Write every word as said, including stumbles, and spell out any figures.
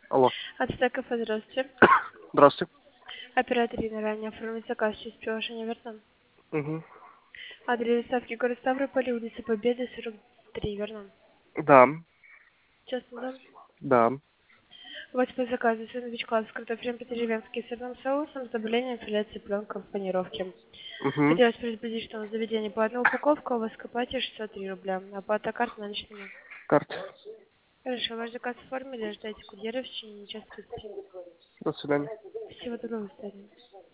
Алло. От кафе, здравствуйте. Здравствуйте. Оператор Ирина, ранее оформить заказ через приложение верно? Угу. Адрес доставки город Ставрополь, улица Победы, сорок три, верно? Да. Честно, да? Да. У вас по заказу сэндвич класс с картофелем по-деревенски с сырным соусом с добавлением филе цыпленка в панировке. Угу. Хотелось предупредить, что на заведение по одной упаковке, а у вас копате шестьсот три рубля. Оплата карт наличными. Карта. Хорошо, ваш заказ оформили, ждайте курьера в течение часа тридцати. До свидания. Всего доброго, до свидания.